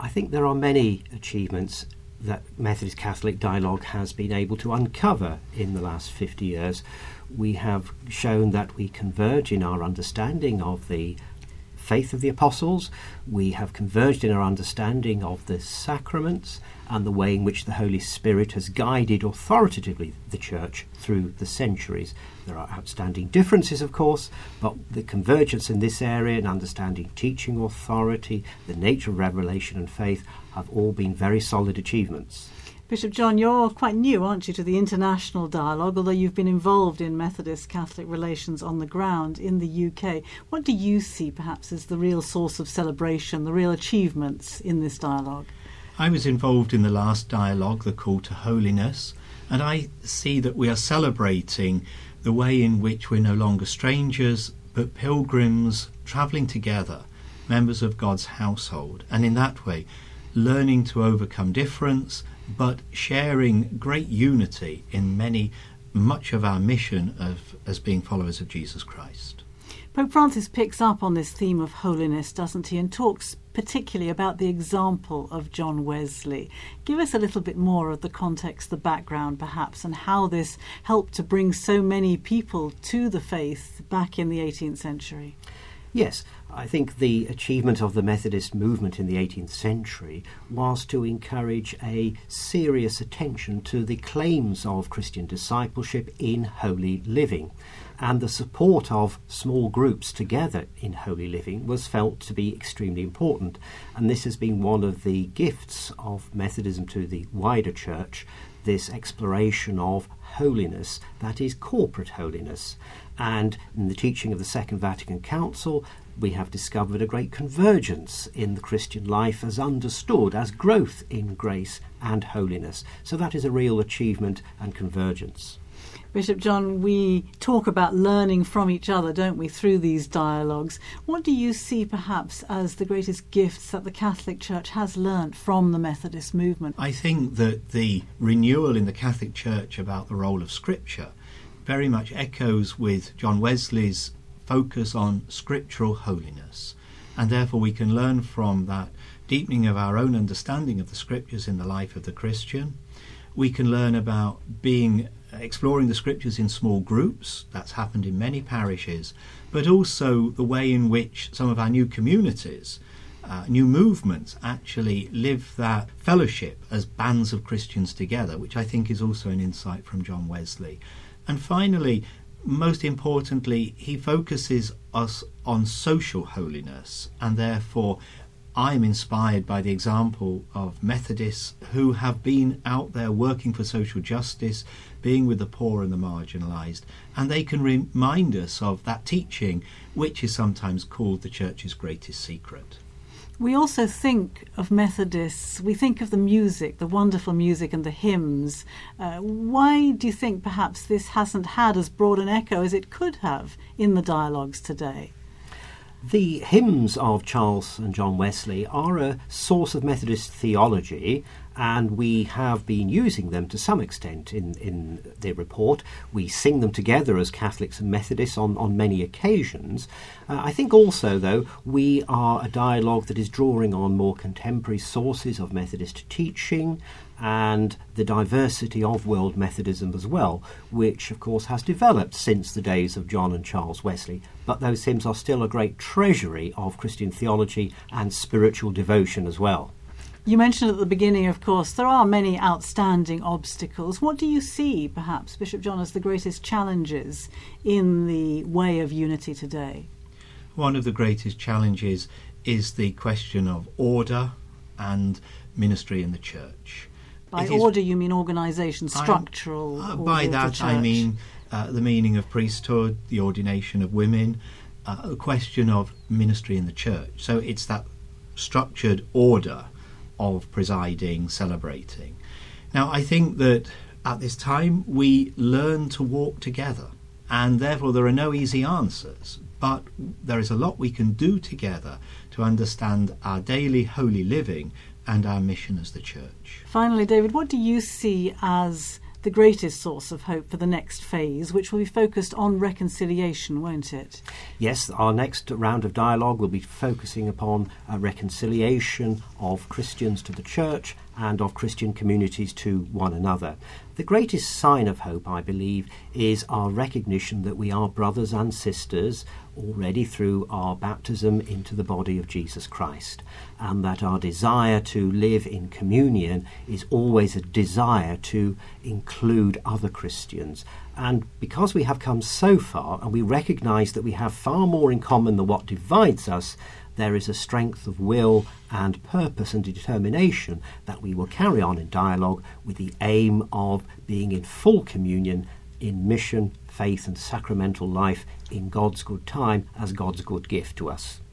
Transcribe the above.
I think there are many achievements that Methodist Catholic Dialogue has been able to uncover in the last 50 years. We have shown that we converge in our understanding of the faith of the apostles. We have converged in our understanding of the sacraments and the way in which the Holy Spirit has guided authoritatively the Church through the centuries. There are outstanding differences, of course, but the convergence in this area and understanding teaching authority, the nature of revelation and faith have all been very solid achievements. Bishop John, you're quite new, aren't you, to the international dialogue, although you've been involved in Methodist-Catholic relations on the ground in the UK. What do you see, perhaps, as the real source of celebration, the real achievements in this dialogue? I was involved in the last dialogue, the Call to Holiness, and I see that we are celebrating the way in which we're no longer strangers, but pilgrims travelling together, members of God's household, and in that way learning to overcome difference, but sharing great unity in much of our mission as being followers of Jesus Christ. Pope Francis picks up on this theme of holiness, doesn't he, and talks particularly about the example of John Wesley. Give us a little bit more of the context, the background perhaps, and how this helped to bring so many people to the faith back in the 18th century. Yes, I think the achievement of the Methodist movement in the 18th century was to encourage a serious attention to the claims of Christian discipleship in holy living. And the support of small groups together in holy living was felt to be extremely important. And this has been one of the gifts of Methodism to the wider church, this exploration of holiness that is corporate holiness. And in the teaching of the Second Vatican Council, we have discovered a great convergence in the Christian life as understood as growth in grace and holiness. So that is a real achievement and convergence. Bishop John, we talk about learning from each other, don't we, through these dialogues. What do you see perhaps as the greatest gifts that the Catholic Church has learnt from the Methodist movement? I think that the renewal in the Catholic Church about the role of Scripture very much echoes with John Wesley's focus on scriptural holiness. And therefore we can learn from that deepening of our own understanding of the Scriptures in the life of the Christian. We can learn about exploring the Scriptures in small groups. That's happened in many parishes. But also the way in which some of our new communities, new movements actually live that fellowship as bands of Christians together, which I think is also an insight from John Wesley. And finally, most importantly, he focuses us on social holiness, and therefore I'm inspired by the example of Methodists who have been out there working for social justice, being with the poor and the marginalised, and they can remind us of that teaching, which is sometimes called the Church's greatest secret. We also think of Methodists, we think of the music, the wonderful music and the hymns. Why do you think perhaps this hasn't had as broad an echo as it could have in the dialogues today? The hymns of Charles and John Wesley are a source of Methodist theology, and we have been using them to some extent in the report. We sing them together as Catholics and Methodists on many occasions. I think also, though, we are a dialogue that is drawing on more contemporary sources of Methodist teaching and the diversity of world Methodism as well, which of course has developed since the days of John and Charles Wesley. But those hymns are still a great treasury of Christian theology and spiritual devotion as well. You mentioned at the beginning, of course, there are many outstanding obstacles. What do you see, perhaps, Bishop John, as the greatest challenges in the way of unity today? One of the greatest challenges is the question of order and ministry in the Church. By order, you mean organisation, structural order by that, of the Church. I mean the meaning of priesthood, the ordination of women, a question of ministry in the Church. So it's that structured order of presiding, celebrating. Now, I think that at this time we learn to walk together, and therefore there are no easy answers, but there is a lot we can do together to understand our daily holy living and our mission as the Church. Finally, David, what do you see as the greatest source of hope for the next phase, which will be focused on reconciliation, won't it? Yes, our next round of dialogue will be focusing upon reconciliation of Christians to the church and of Christian communities to one another. The greatest sign of hope, I believe, is our recognition that we are brothers and sisters already through our baptism into the body of Jesus Christ, and that our desire to live in communion is always a desire to include other Christians. And because we have come so far and we recognise that we have far more in common than what divides us, there is a strength of will and purpose and determination that we will carry on in dialogue with the aim of being in full communion in mission, faith and sacramental life in God's good time as God's good gift to us.